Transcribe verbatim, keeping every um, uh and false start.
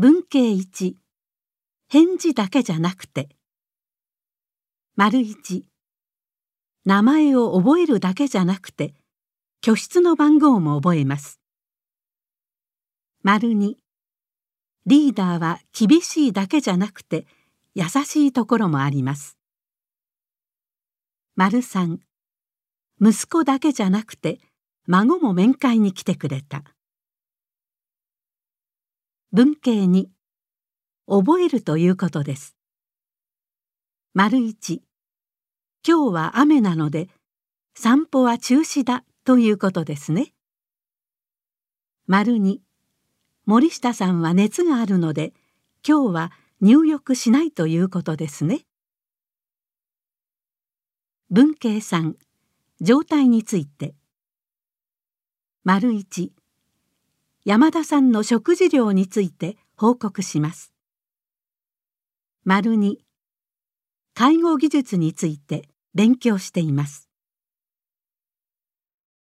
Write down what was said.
文系いち、返事だけじゃなくて。丸いち、名前を覚えるだけじゃなくて、居室の番号も覚えます。丸に、リーダーは厳しいだけじゃなくて、優しいところもあります。丸さん、息子だけじゃなくて、孫も面会に来てくれた。文系に、覚えるということです。丸いち、今日は雨なので、散歩は中止だということですね。丸に、森下さんは熱があるので、今日は入浴しないということですね。文系さん、状態について。丸いち、山田さんの食事量について報告します。丸に、介護技術について勉強しています。